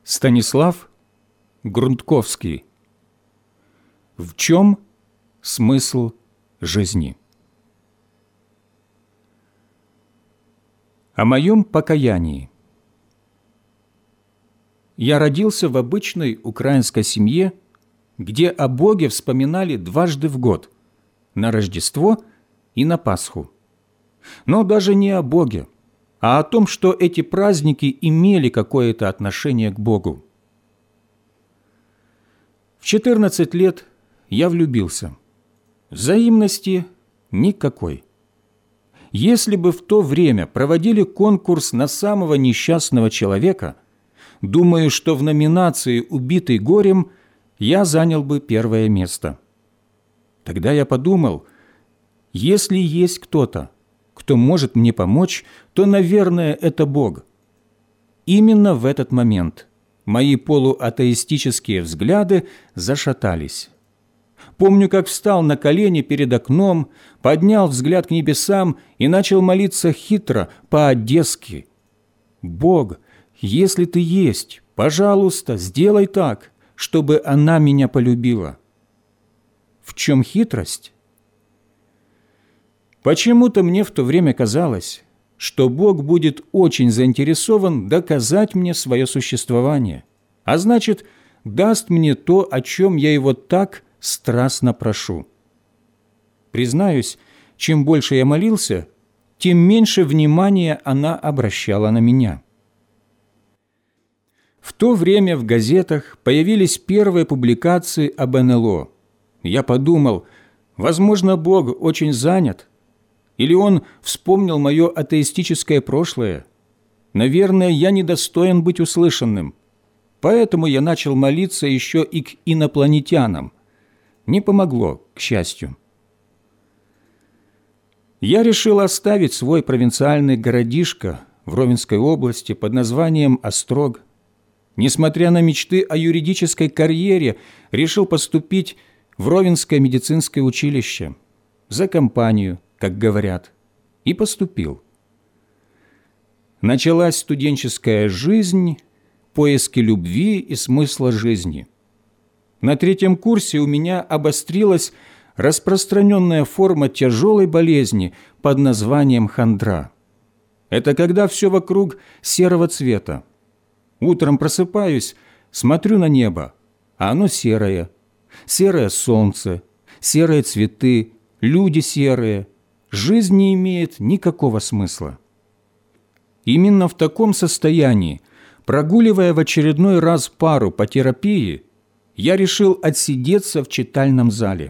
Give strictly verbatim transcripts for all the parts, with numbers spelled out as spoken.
Станислав Грундковский. В чем смысл жизни? О моем покаянии. Я родился в обычной украинской семье, где о Боге вспоминали дважды в год – на Рождество и на Пасху. Но даже не о Боге, а о том, что эти праздники имели какое-то отношение к Богу. В четырнадцать лет я влюбился. Взаимности никакой. Если бы в то время проводили конкурс на самого несчастного человека, думаю, что в номинации «Убитый горем» я занял бы первое место. Тогда я подумал, если есть кто-то, кто может мне помочь, то, наверное, это Бог. Именно в этот момент мои полуатеистические взгляды зашатались. Помню, как встал на колени перед окном, поднял взгляд к небесам и начал молиться хитро, по-одесски. «Бог, если Ты есть, пожалуйста, сделай так, чтобы она меня полюбила». В чем хитрость? Почему-то мне в то время казалось, что Бог будет очень заинтересован доказать мне свое существование, а значит, даст мне то, о чем я Его так страстно прошу. Признаюсь, чем больше я молился, тем меньше внимания она обращала на меня. В то время в газетах появились первые публикации об эн эл о. Я подумал, возможно, Бог очень занят, или Он вспомнил мое атеистическое прошлое. Наверное, я недостоин быть услышанным. Поэтому я начал молиться еще и к инопланетянам. Не помогло, к счастью. Я решил оставить свой провинциальный городишко в Ровенской области под названием Острог. Несмотря на мечты о юридической карьере, решил поступить в Ровенское медицинское училище за компанию, как говорят, и поступил. Началась студенческая жизнь, поиски любви и смысла жизни. На третьем курсе у меня обострилась распространенная форма тяжелой болезни под названием хандра. Это когда все вокруг серого цвета. Утром просыпаюсь, смотрю на небо, а оно серое. Серое солнце, серые цветы, люди серые. Жизнь не имеет никакого смысла. Именно в таком состоянии, прогуливая в очередной раз пару по терапии, я решил отсидеться в читальном зале.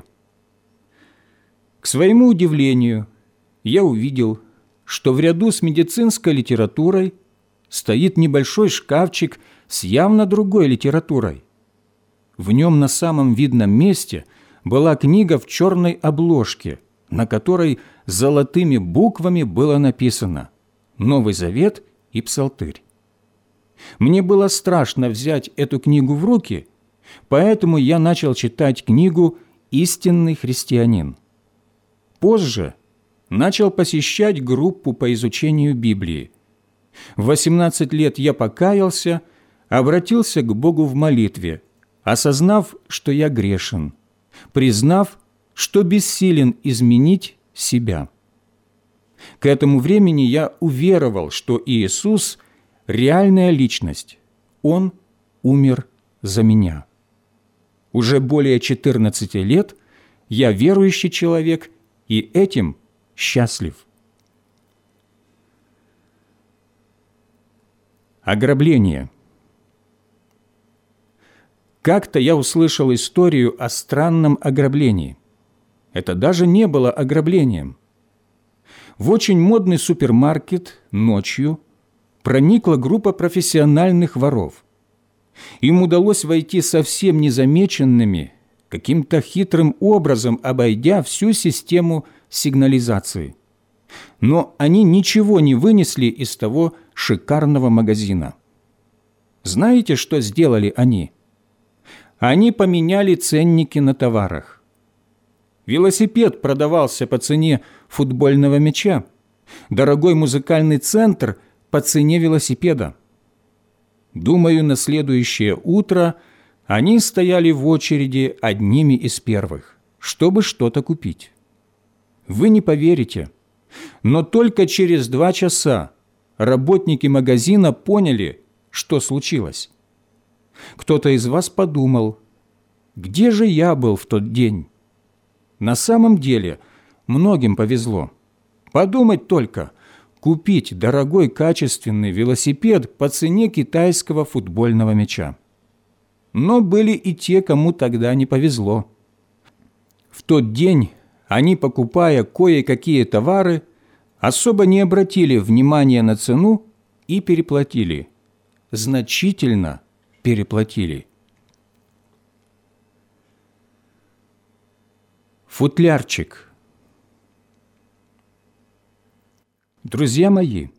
К своему удивлению, я увидел, что в ряду с медицинской литературой стоит небольшой шкафчик с явно другой литературой. В нем на самом видном месте была книга в черной обложке, на которой золотыми буквами было написано «Новый Завет» и «Псалтырь». Мне было страшно взять эту книгу в руки, поэтому я начал читать книгу «Истинный христианин». Позже начал посещать группу по изучению Библии. В восемнадцать лет я покаялся, обратился к Богу в молитве, осознав, что я грешен, признав, что бессилен изменить себя. К этому времени я уверовал, что Иисус – реальная личность. Он умер за меня. Уже более четырнадцати лет я верующий человек и этим счастлив. Ограбление. Как-то я услышал историю о странном ограблении. Это даже не было ограблением. В очень модный супермаркет ночью проникла группа профессиональных воров. Им удалось войти совсем незамеченными, каким-то хитрым образом обойдя всю систему сигнализации. Но они ничего не вынесли из того шикарного магазина. Знаете, что сделали они? Они поменяли ценники на товарах. Велосипед продавался по цене футбольного мяча, дорогой музыкальный центр по цене велосипеда. Думаю, на следующее утро они стояли в очереди одними из первых, чтобы что-то купить. Вы не поверите, но только через два часа работники магазина поняли, что случилось. Кто-то из вас подумал, где же я был в тот день? На самом деле, многим повезло. Подумать только, купить дорогой качественный велосипед по цене китайского футбольного мяча. Но были и те, кому тогда не повезло. В тот день они, покупая кое-какие товары, особо не обратили внимания на цену и переплатили. Значительно переплатили. Футлярчик. Друзья мои,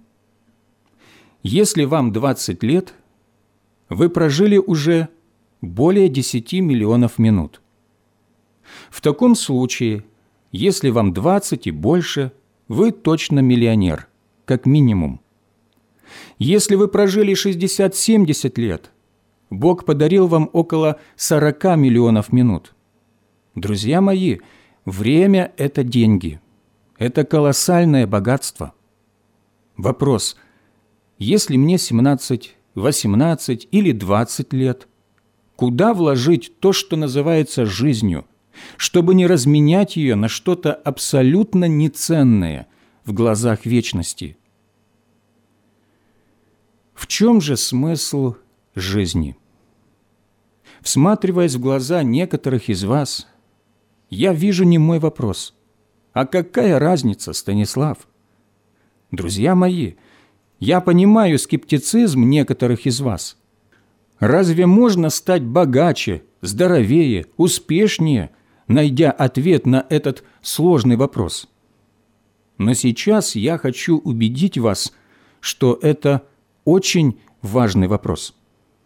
если вам двадцать лет, вы прожили уже более десяти миллионов минут. В таком случае, если вам двадцать и больше, вы точно миллионер, как минимум. Если вы прожили шестьдесят-семьдесят лет, Бог подарил вам около сорока миллионов минут. Друзья мои, время – это деньги. Это колоссальное богатство. Вопрос: если мне семнадцать, восемнадцать или двадцать лет, куда вложить то, что называется жизнью, чтобы не разменять ее на что-то абсолютно неценное в глазах вечности? В чем же смысл жизни? Всматриваясь в глаза некоторых из вас, я вижу немой вопрос: а какая разница, Станислав? Друзья мои, я понимаю скептицизм некоторых из вас. Разве можно стать богаче, здоровее, успешнее, найдя ответ на этот сложный вопрос? Но сейчас я хочу убедить вас, что это очень важный вопрос.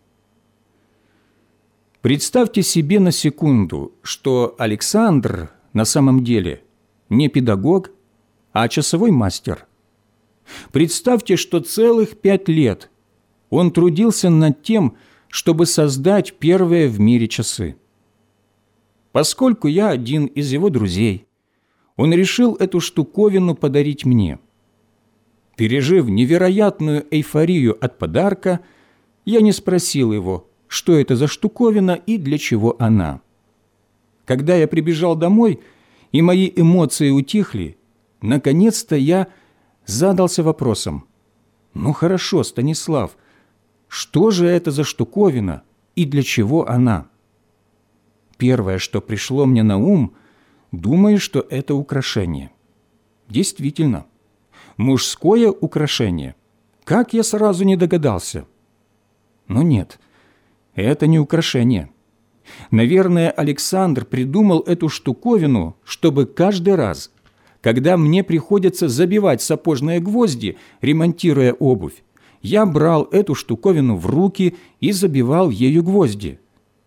Представьте себе на секунду, что Александр на самом деле не педагог, а часовой мастер. Представьте, что целых пять лет он трудился над тем, чтобы создать первые в мире часы. Поскольку я один из его друзей, он решил эту штуковину подарить мне. Пережив невероятную эйфорию от подарка, я не спросил его, что это за штуковина и для чего она. Когда я прибежал домой, и мои эмоции утихли, наконец-то я задался вопросом: ну хорошо, Станислав, что же это за штуковина и для чего она? Первое, что пришло мне на ум, думаю, что это украшение. Действительно, мужское украшение. Как я сразу не догадался? Но нет, это не украшение. Наверное, Александр придумал эту штуковину, чтобы каждый раз, когда мне приходится забивать сапожные гвозди, ремонтируя обувь, я брал эту штуковину в руки и забивал ею гвозди.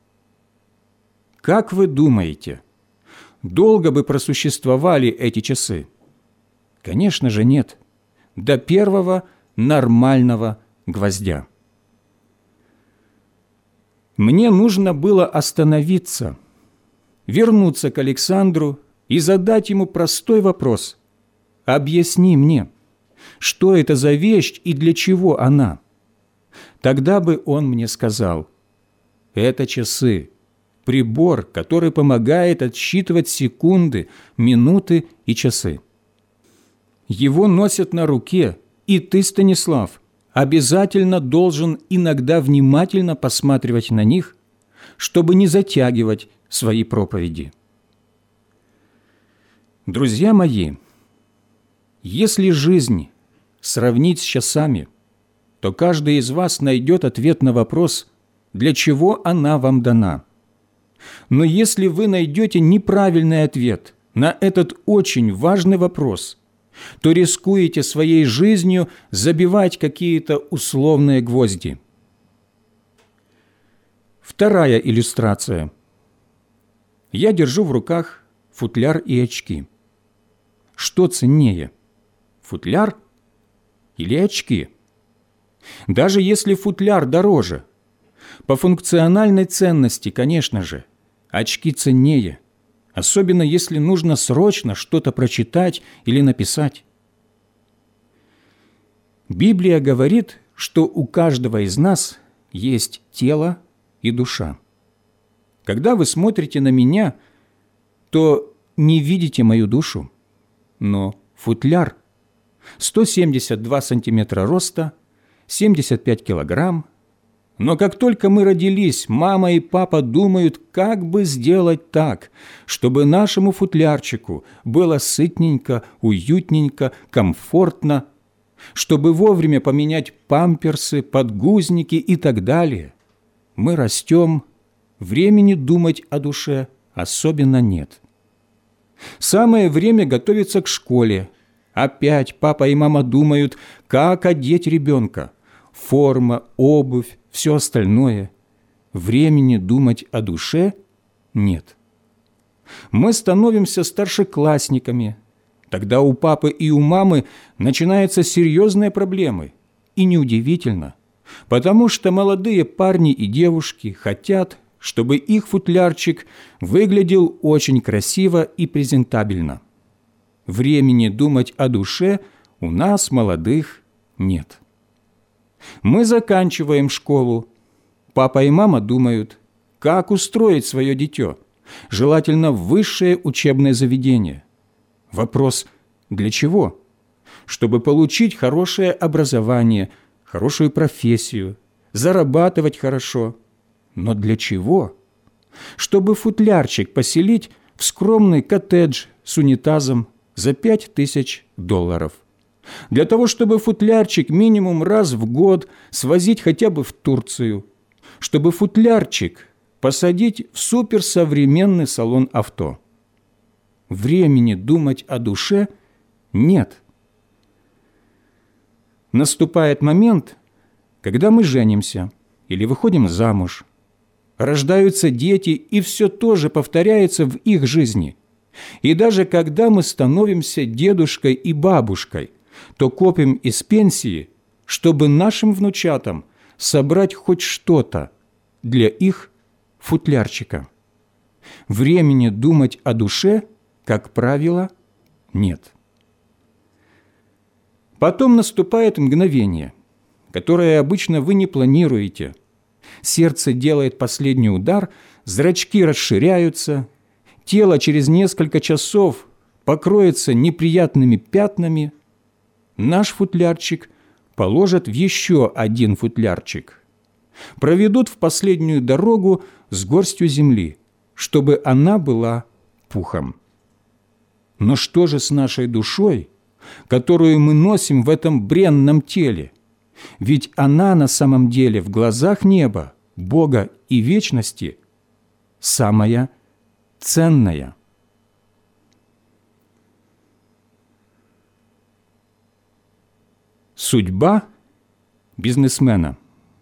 Как вы думаете, долго бы просуществовали эти часы? Конечно же, нет. До первого нормального гвоздя. Мне нужно было остановиться, вернуться к Александру и задать ему простой вопрос: «Объясни мне, что это за вещь и для чего она?» Тогда бы он мне сказал: «Это часы, прибор, который помогает отсчитывать секунды, минуты и часы. Его носят на руке, и ты, Станислав, обязательно должен иногда внимательно посматривать на них, чтобы не затягивать свои проповеди». Друзья мои, если жизнь сравнить с часами, то каждый из вас найдет ответ на вопрос, для чего она вам дана. Но если вы найдете неправильный ответ на этот очень важный вопрос, то рискуете своей жизнью забивать какие-то условные гвозди. Вторая иллюстрация. Я держу в руках футляр и очки. Что ценнее, футляр или очки? Даже если футляр дороже. По функциональной ценности, конечно же, очки ценнее, особенно если нужно срочно что-то прочитать или написать. Библия говорит, что у каждого из нас есть тело и душа. Когда вы смотрите на меня, то не видите мою душу, но футляр сто семьдесят два сантиметра роста, семьдесят пять килограмм. Но как только мы родились, мама и папа думают, как бы сделать так, чтобы нашему футлярчику было сытненько, уютненько, комфортно, чтобы вовремя поменять памперсы, подгузники и так далее. Мы растем, времени думать о душе особенно нет. Самое время готовиться к школе. Опять папа и мама думают, как одеть ребенка. Форма, обувь, все остальное. Времени думать о душе нет. Мы становимся старшеклассниками. Тогда у папы и у мамы начинаются серьезные проблемы. И неудивительно, потому что молодые парни и девушки хотят, чтобы их футлярчик выглядел очень красиво и презентабельно. Времени думать о душе у нас, молодых, нет. Мы заканчиваем школу. Папа и мама думают, как устроить свое дитё, желательно в высшее учебное заведение. Вопрос – для чего? Чтобы получить хорошее образование, хорошую профессию, зарабатывать хорошо. Но для чего? Чтобы футлярчик поселить в скромный коттедж с унитазом за пять тысяч долларов. Для того, чтобы футлярчик минимум раз в год свозить хотя бы в Турцию. Чтобы футлярчик посадить в суперсовременный салон авто. Времени думать о душе нет. Наступает момент, когда мы женимся или выходим замуж. Рождаются дети, и все тоже повторяется в их жизни. И даже когда мы становимся дедушкой и бабушкой, то копим из пенсии, чтобы нашим внучатам собрать хоть что-то для их футлярчика. Времени думать о душе, как правило, нет. Потом наступает мгновение, которое обычно вы не планируете. Сердце делает последний удар, зрачки расширяются, тело через несколько часов покроется неприятными пятнами. Наш футлярчик положат в еще один футлярчик. Проведут в последнюю дорогу с горстью земли, чтобы она была пухом. Но что же с нашей душой, которую мы носим в этом бренном теле? Ведь она на самом деле в глазах неба, Бога и вечности самая ценная. Судьба бизнесмена.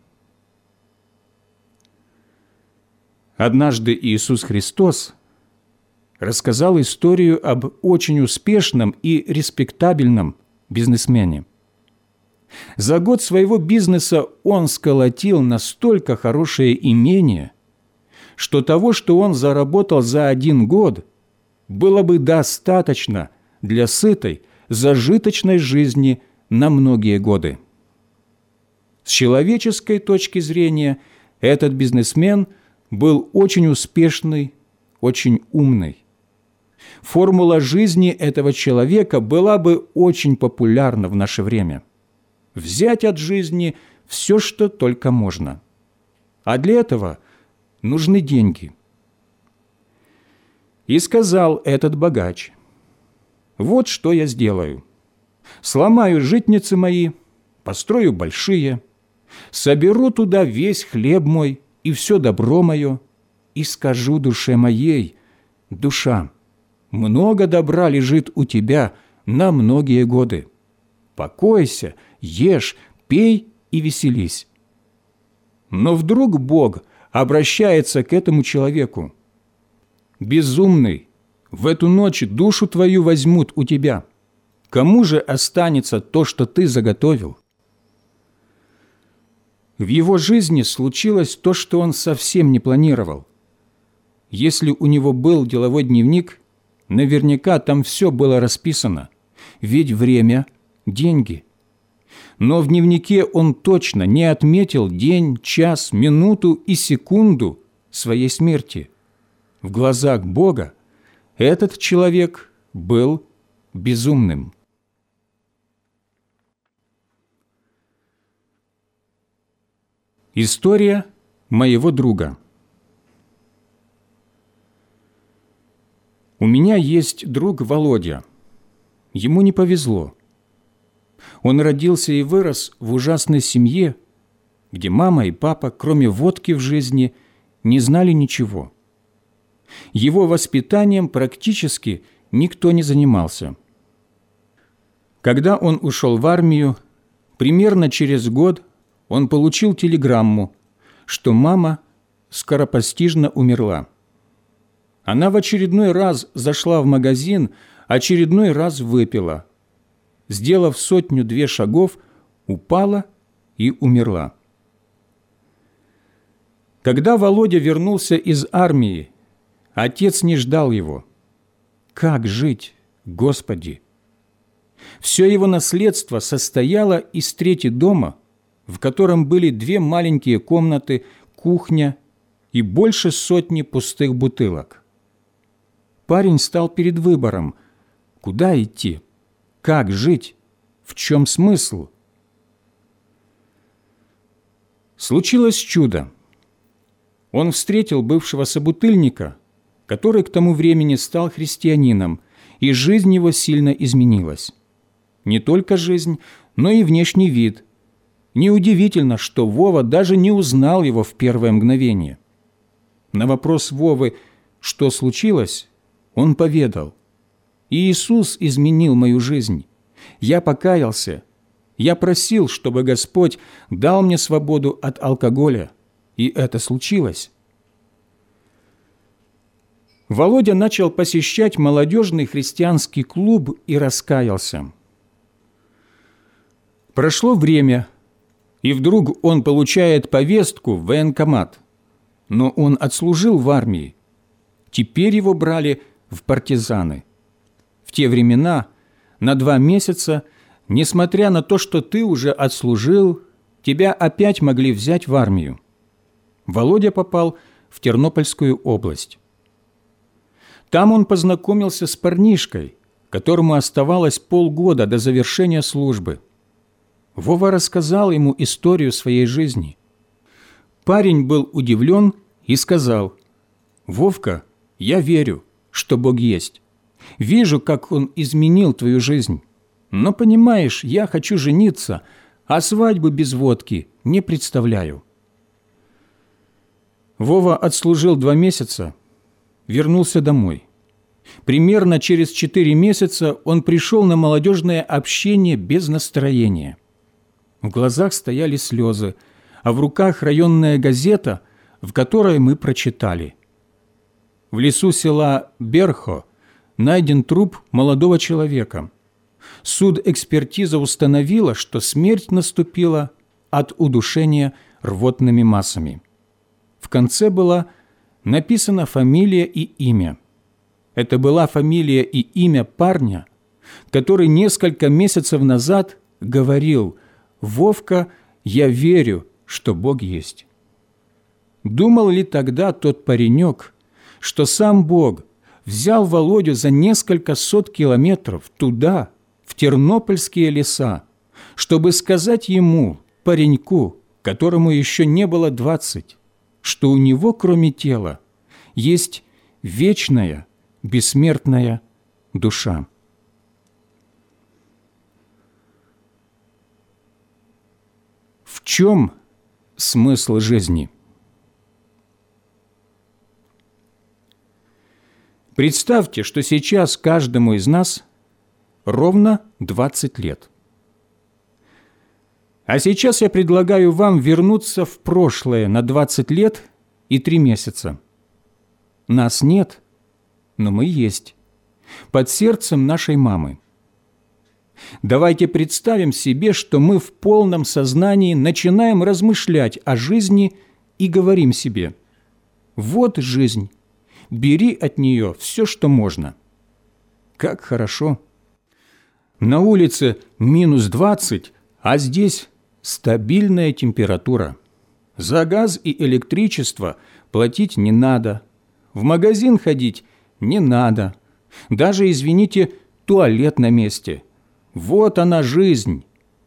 Однажды Иисус Христос рассказал историю об очень успешном и респектабельном бизнесмене. За год своего бизнеса он сколотил настолько хорошее имение, что того, что он заработал за один год, было бы достаточно для сытой, зажиточной жизни на многие годы. С человеческой точки зрения этот бизнесмен был очень успешный, очень умный. Формула жизни этого человека была бы очень популярна в наше время. Взять от жизни все, что только можно. А для этого нужны деньги. И сказал этот богач: «Вот что я сделаю. Сломаю житницы мои, построю большие, соберу туда весь хлеб мой и все добро мое, и скажу душе моей: душа, много добра лежит у тебя на многие годы. Покойся, ешь, пей и веселись». Но вдруг Бог обращается к этому человеку: «Безумный, в эту ночь душу твою возьмут у тебя. Кому же останется то, что ты заготовил?» В его жизни случилось то, что он совсем не планировал. Если у него был деловой дневник, наверняка там все было расписано, ведь время – деньги. Но в дневнике он точно не отметил день, час, минуту и секунду своей смерти. В глазах Бога этот человек был безумным. История моего друга. У меня есть друг Володя. Ему не повезло. Он родился и вырос в ужасной семье, где мама и папа, кроме водки в жизни, не знали ничего. Его воспитанием практически никто не занимался. Когда он ушел в армию, примерно через год он получил телеграмму, что мама скоропостижно умерла. Она в очередной раз зашла в магазин, очередной раз выпила. Сделав сотню-две шагов, упала и умерла. Когда Володя вернулся из армии, отец не ждал его. Как жить, Господи? Все его наследство состояло из трети дома, в котором были две маленькие комнаты, кухня и больше сотни пустых бутылок. Парень стал перед выбором, куда идти, как жить, в чем смысл. Случилось чудо. Он встретил бывшего собутыльника, который к тому времени стал христианином, и жизнь его сильно изменилась. Не только жизнь, но и внешний вид. Неудивительно, что Вова даже не узнал его в первое мгновение. На вопрос Вовы, что случилось, он поведал: «Иисус изменил мою жизнь. Я покаялся. Я просил, чтобы Господь дал мне свободу от алкоголя, и это случилось». Володя начал посещать молодежный христианский клуб и раскаялся. Прошло время, и вдруг он получает повестку в военкомат. Но он отслужил в армии. Теперь его брали в партизаны. В те времена на два месяца, несмотря на то, что ты уже отслужил, тебя опять могли взять в армию. Володя попал в Тернопольскую область. Там он познакомился с парнишкой, которому оставалось полгода до завершения службы. Вова рассказал ему историю своей жизни. Парень был удивлен и сказал: «Вовка, я верю, что Бог есть. Вижу, как Он изменил твою жизнь. Но, понимаешь, я хочу жениться, а свадьбы без водки не представляю». Вова отслужил два месяца, вернулся домой. Примерно через четыре месяца он пришел на молодежное общение без настроения. В глазах стояли слезы, а в руках районная газета, в которой мы прочитали: в лесу села Берхо найден труп молодого человека. Судэкспертиза установила, что смерть наступила от удушения рвотными массами. В конце была написана фамилия и имя. Это была фамилия и имя парня, который несколько месяцев назад говорил: «Вовка, я верю, что Бог есть». Думал ли тогда тот паренек, что сам Бог взял Володю за несколько сот километров туда, в тернопольские леса, чтобы сказать ему, пареньку, которому еще не было двадцать, что у него, кроме тела, есть вечная, бессмертная душа? В чем смысл жизни? Представьте, что сейчас каждому из нас ровно двадцать лет. А сейчас я предлагаю вам вернуться в прошлое на двадцать лет и три месяца. Нас нет, но мы есть, под сердцем нашей мамы. Давайте представим себе, что мы в полном сознании начинаем размышлять о жизни и говорим себе: «Вот жизнь, бери от нее все, что можно». Как хорошо! На улице минус двадцать, а здесь стабильная температура. За газ и электричество платить не надо, в магазин ходить не надо, даже, извините, туалет на месте. Вот она жизнь.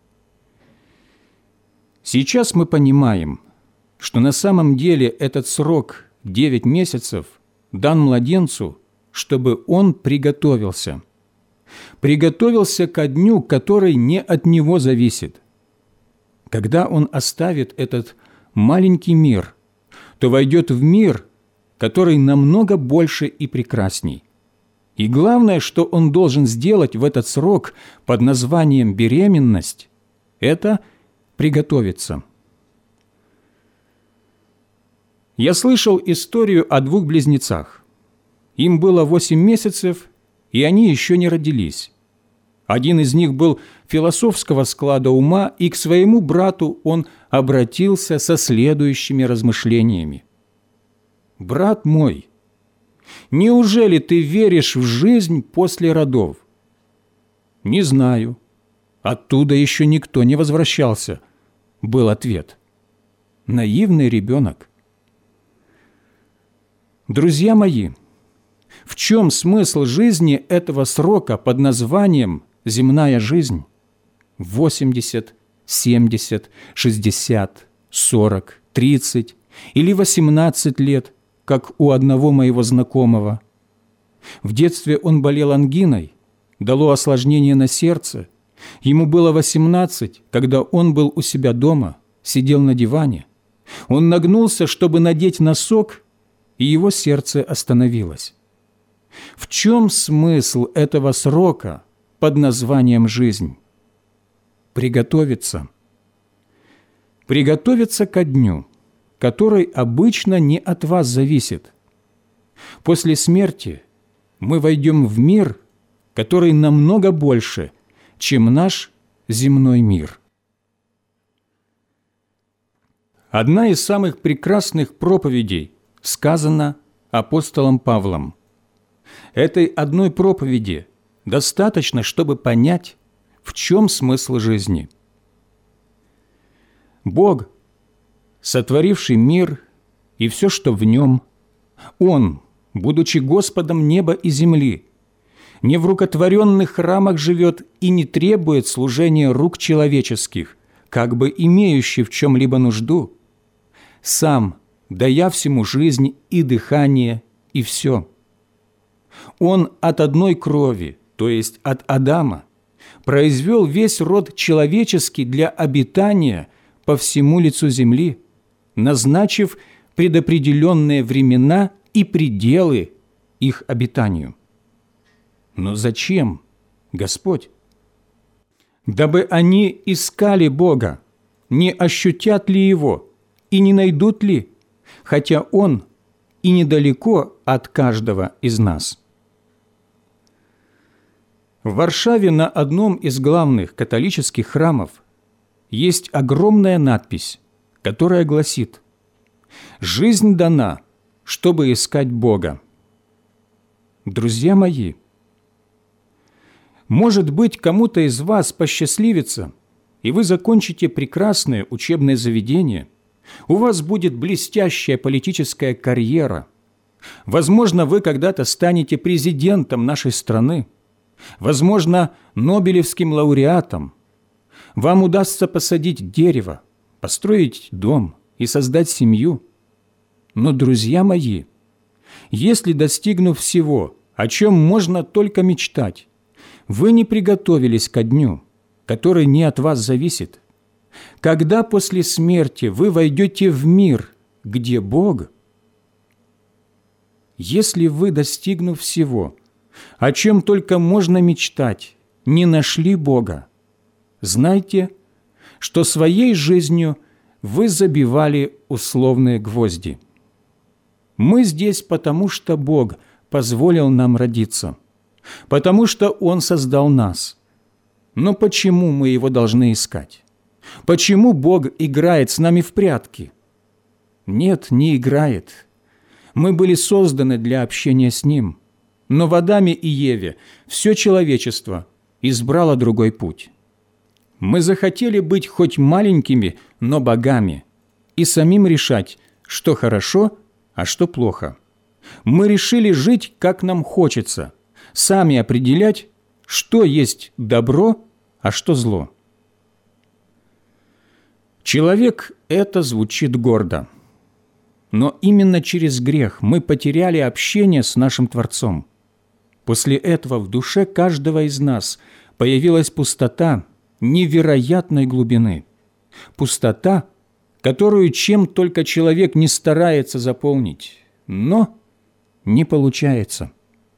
Сейчас мы понимаем, что на самом деле этот срок девять месяцев дан младенцу, чтобы он приготовился. Приготовился ко дню, который не от него зависит. Когда он оставит этот маленький мир, то войдет в мир, который намного больше и прекрасней. И главное, что он должен сделать в этот срок под названием беременность, это приготовиться. Я слышал историю о двух близнецах. Им было восемь месяцев, и они еще не родились. Один из них был философского склада ума, и к своему брату он обратился со следующими размышлениями. «Брат мой, неужели ты веришь в жизнь после родов?» «Не знаю. Оттуда еще никто не возвращался», — был ответ. Наивный ребенок. Друзья мои, в чем смысл жизни этого срока под названием «земная жизнь»? восемьдесят, семьдесят, шестьдесят, сорок, тридцать или восемнадцать лет, как у одного моего знакомого. В детстве он болел ангиной, дало осложнение на сердце. Ему было восемнадцать, когда он был у себя дома, сидел на диване. Он нагнулся, чтобы надеть носок, и его сердце остановилось. В чем смысл этого срока под названием «жизнь»? Приготовиться. Приготовиться ко дню, который обычно не от вас зависит. После смерти мы войдем в мир, который намного больше, чем наш земной мир. Одна из самых прекрасных проповедей сказана апостолом Павлом. Этой одной проповеди достаточно, чтобы понять, в чем смысл жизни. Бог, сотворивший мир и все, что в нем, Он, будучи Господом неба и земли, не в рукотворенных храмах живет и не требует служения рук человеческих, как бы имеющий в чем-либо нужду, сам, дая всему жизнь и дыхание, и все. Он от одной крови, то есть от Адама, произвел весь род человеческий для обитания по всему лицу земли, назначив предопределенные времена и пределы их обитанию. Но зачем, Господь? Дабы они искали Бога, не ощутят ли Его и не найдут ли, хотя Он и недалеко от каждого из нас. В Варшаве на одном из главных католических храмов есть огромная надпись, которая гласит: «Жизнь дана, чтобы искать Бога». Друзья мои, может быть, кому-то из вас посчастливится, и вы закончите прекрасное учебное заведение, у вас будет блестящая политическая карьера, возможно, вы когда-то станете президентом нашей страны, возможно, Нобелевским лауреатом. Вам удастся посадить дерево, построить дом и создать семью. Но, друзья мои, если, достигнув всего, о чем можно только мечтать, вы не приготовились ко дню, который не от вас зависит, когда после смерти вы войдете в мир, где Бог, если вы, достигнув всего, о чем только можно мечтать, не нашли Бога, знайте, что своей жизнью вы забивали условные гвозди. Мы здесь потому, что Бог позволил нам родиться, потому что Он создал нас. Но почему мы Его должны искать? Почему Бог играет с нами в прятки? Нет, не играет. Мы были созданы для общения с Ним. Но в Адаме и Еве все человечество избрало другой путь. Мы захотели быть хоть маленькими, но богами, и самим решать, что хорошо, а что плохо. Мы решили жить, как нам хочется, сами определять, что есть добро, а что зло. Человек – это звучит гордо. Но именно через грех мы потеряли общение с нашим Творцом. После этого в душе каждого из нас появилась пустота невероятной глубины. Пустота, которую чем только человек не старается заполнить, но не получается.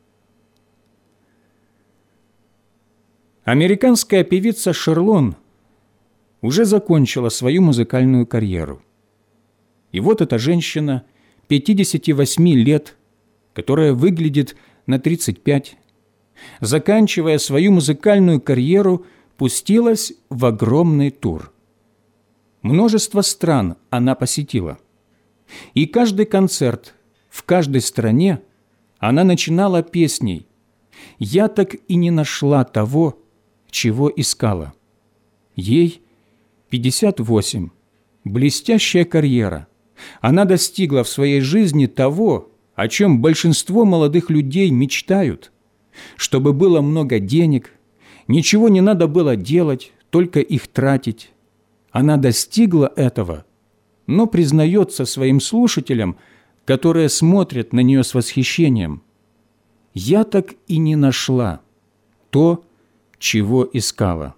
Американская певица Шерлон уже закончила свою музыкальную карьеру. И вот эта женщина, пятидесяти восьми лет, которая выглядит на тридцать пять, заканчивая свою музыкальную карьеру, пустилась в огромный тур. Множество стран она посетила. И каждый концерт в каждой стране она начинала песней «Я так и не нашла того, чего искала». Ей пятьдесят восемь, блестящая карьера. Она достигла в своей жизни того, о чем большинство молодых людей мечтают, чтобы было много денег, ничего не надо было делать, только их тратить. Она достигла этого, но признается своим слушателям, которые смотрят на нее с восхищением: «Я так и не нашла то, чего искала».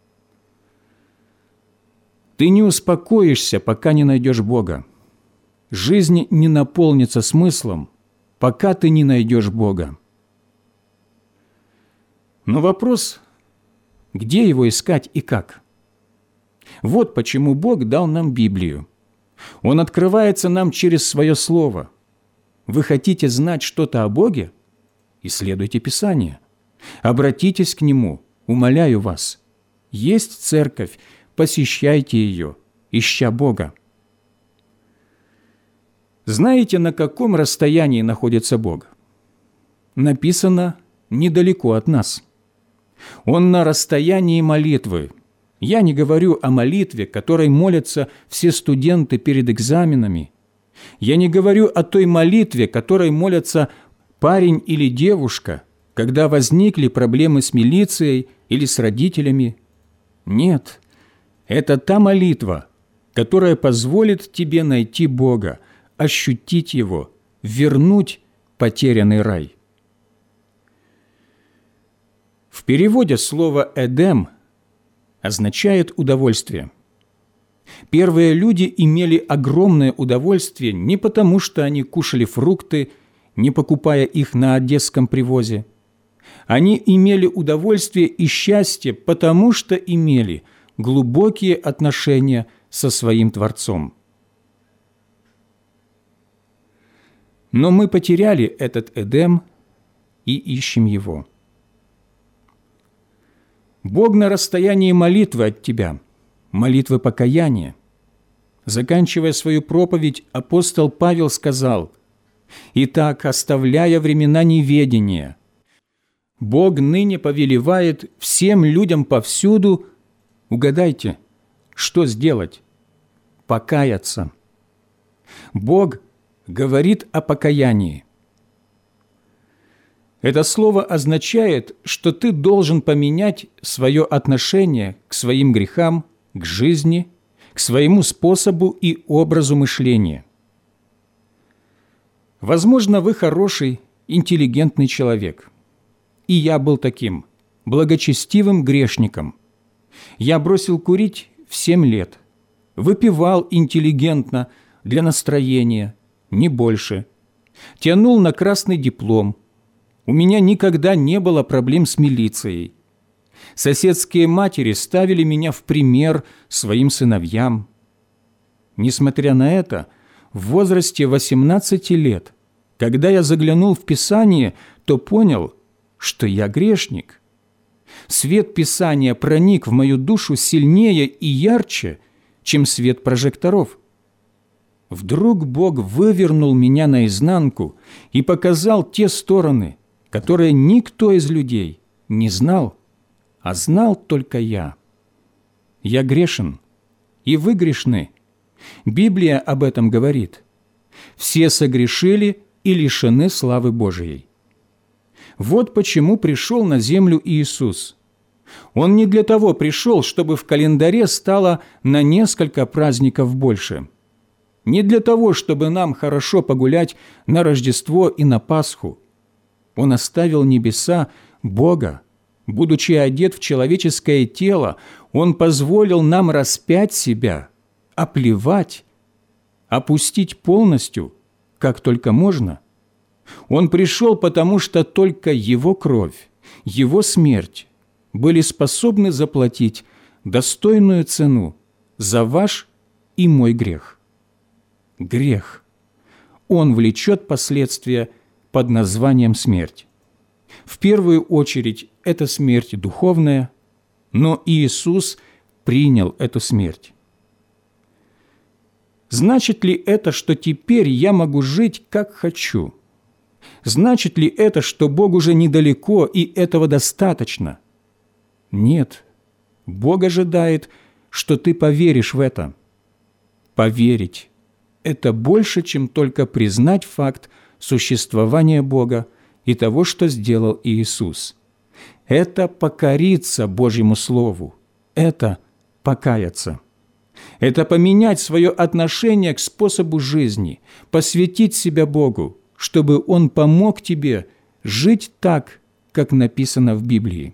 Ты не успокоишься, пока не найдешь Бога. Жизнь не наполнится смыслом, пока ты не найдешь Бога. Но вопрос, где Его искать и как? Вот почему Бог дал нам Библию. Он открывается нам через Свое Слово. Вы хотите знать что-то о Боге? Исследуйте Писание. Обратитесь к Нему, умоляю вас. Есть церковь, посещайте ее, ища Бога. Знаете, на каком расстоянии находится Бог? Написано «недалеко от нас». Он на расстоянии молитвы. Я не говорю о молитве, которой молятся все студенты перед экзаменами. Я не говорю о той молитве, которой молятся парень или девушка, когда возникли проблемы с милицией или с родителями. Нет, это та молитва, которая позволит тебе найти Бога, ощутить Его, вернуть потерянный рай. В переводе слово «эдем» означает «удовольствие». Первые люди имели огромное удовольствие не потому, что они кушали фрукты, не покупая их на одесском привозе. Они имели удовольствие и счастье, потому что имели глубокие отношения со своим Творцом. Но мы потеряли этот Эдем и ищем его. Бог на расстоянии молитвы от тебя, молитвы покаяния. Заканчивая свою проповедь, апостол Павел сказал: «Итак, оставляя времена неведения, Бог ныне повелевает всем людям повсюду, угадайте, что сделать? Покаяться». Бог говорит о покаянии. Это слово означает, что ты должен поменять свое отношение к своим грехам, к жизни, к своему способу и образу мышления. Возможно, вы хороший, интеллигентный человек. И я был таким, благочестивым грешником. Я бросил курить в семь лет, выпивал интеллигентно для настроения, не больше, тянул на красный диплом. У меня никогда не было проблем с милицией. Соседские матери ставили меня в пример своим сыновьям. Несмотря на это, в возрасте восемнадцати лет, когда я заглянул в Писание, то понял, что я грешник. Свет Писания проник в мою душу сильнее и ярче, чем свет прожекторов. Вдруг Бог вывернул меня наизнанку и показал те стороны, которые никто из людей не знал, а знал только я. Я грешен, и вы грешны. Библия об этом говорит. Все согрешили и лишены славы Божией. Вот почему пришел на землю Иисус. Он не для того пришел, чтобы в календаре стало на несколько праздников больше. Не для того, чтобы нам хорошо погулять на Рождество и на Пасху. Он оставил небеса Бога. Будучи одет в человеческое тело, Он позволил нам распять себя, оплевать, опустить полностью, как только можно. Он пришел, потому что только Его кровь, Его смерть были способны заплатить достойную цену за ваш и мой грех. Грех. Он влечет последствия под названием смерть. В первую очередь это смерть духовная, но Иисус принял эту смерть. Значит ли это, что теперь я могу жить, как хочу? Значит ли это, что Бог уже недалеко, и этого достаточно? Нет. Бог ожидает, что ты поверишь в это. Поверить – это больше, чем только признать факт существования Бога и того, что сделал Иисус. Это покориться Божьему Слову. Это покаяться. Это поменять свое отношение к способу жизни, посвятить себя Богу, чтобы Он помог тебе жить так, как написано в Библии.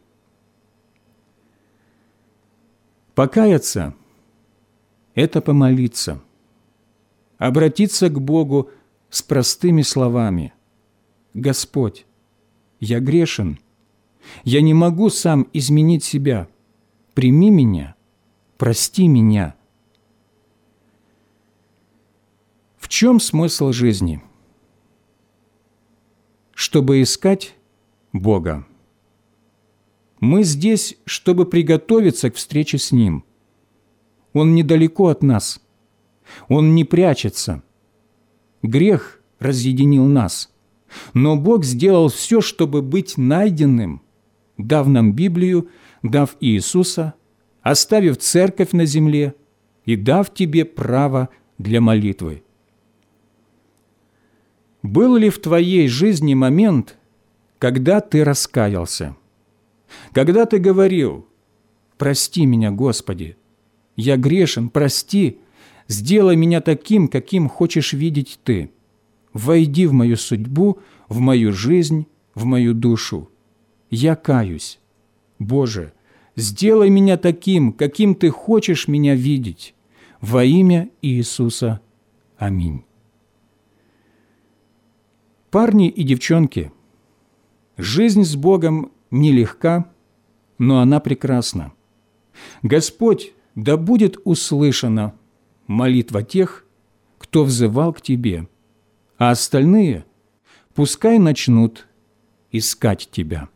Покаяться – это помолиться, обратиться к Богу с простыми словами. «Господь, я грешен, я не могу сам изменить себя. Прими меня, прости меня». В чем смысл жизни? Чтобы искать Бога. Мы здесь, чтобы приготовиться к встрече с Ним. Он недалеко от нас. Он не прячется. Грех разъединил нас. Но Бог сделал все, чтобы быть найденным, дав нам Библию, дав Иисуса, оставив церковь на земле и дав тебе право для молитвы. Был ли в твоей жизни момент, когда ты раскаялся? Когда ты говорил: «Прости меня, Господи, я грешен, прости, сделай меня таким, каким хочешь видеть Ты. Войди в мою судьбу, в мою жизнь, в мою душу. Я каюсь. Боже, сделай меня таким, каким Ты хочешь меня видеть. Во имя Иисуса. Аминь». Парни и девчонки, жизнь с Богом нелегка, но она прекрасна. Господь, да будет услышана молитва тех, кто взывал к Тебе, а остальные пускай начнут искать Тебя.